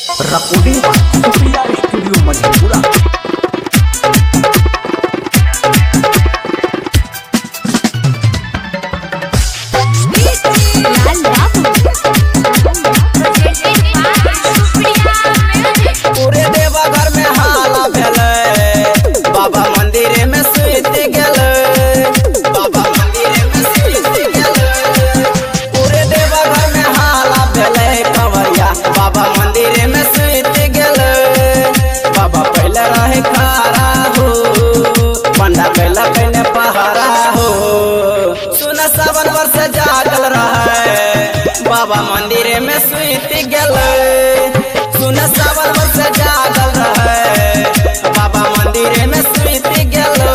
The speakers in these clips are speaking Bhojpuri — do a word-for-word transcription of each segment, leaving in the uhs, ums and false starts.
Recording Supriya studio Madhepura. पूरे देवघर में हाला भेलै, बाबा मंदिर में सुइत गेलै, बाबा मंदिर में सुइत गेलै। पूरे देवघर में हाला भेलै कंवरिया, बाबा मंदिर में सुइत गेलै। बाबा पहले रहे खड़ा हो, पंडा पहले पहले पहरा हो। सुन सावन वर्ष जागल रहे, बाबा मंदिर में सुइत गेलै। सुन सावन वर्ष जागल रहे, बाबा मंदिर में सुइत गेलै।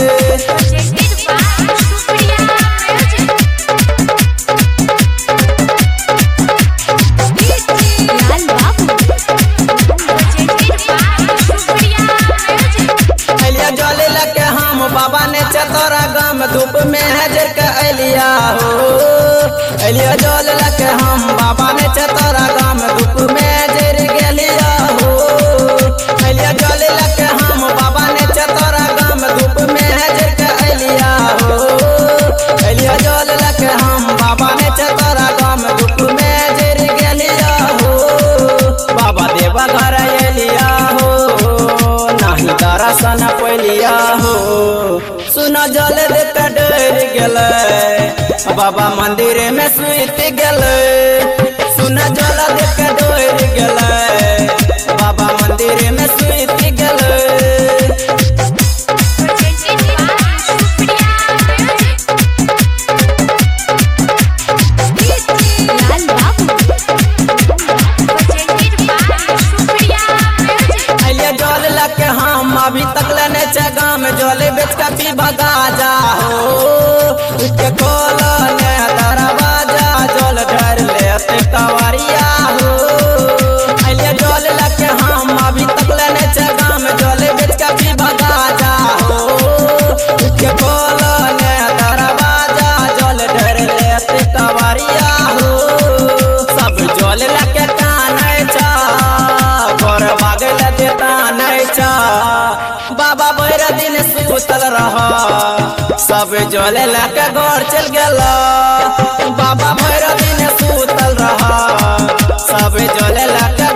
अलिया जल लके हम बाबा ने चतरा गम धूप में हजर के अलिया हो। अलिया जल लके हम बाबा ने चतरा गम धूप में हजर गेलिया हो। अलिया जल लके हम बाबा ने चतरा गम धूप में हजर के अलिया हो। अलिया जल लके हम बाबा ने चतरा गम धूप में हजर गेलिया हो। बाबा देवा घर अलिया हो, नहीं दर्शन पैलिया हो। सुना जल देता डर गेलै, बाबा मंदिर में सुइत गेलै। सुना जल देता डर गेलै, बाबा मंदिर में सुइत गेलै। जल लके हम अभी तक लेने गाम जल बेच के पी भगा जा हो। उसके खोलने दरवाजा जल ढर लेते कवरिया हो। अलिया जल लके हम अभी तक लेने गाम जल बेच के पी भगा जा हो। उसके खोलने दरवाजा जल ढर लेते कवरिया हो। सब जल लके काने चा घर भागल देता नहीं चा। बाबा भैर दिन सुतल रहा, सब जल लके घर चल गेला। बाबा भैर दिन सुतल रहा, सब जल लके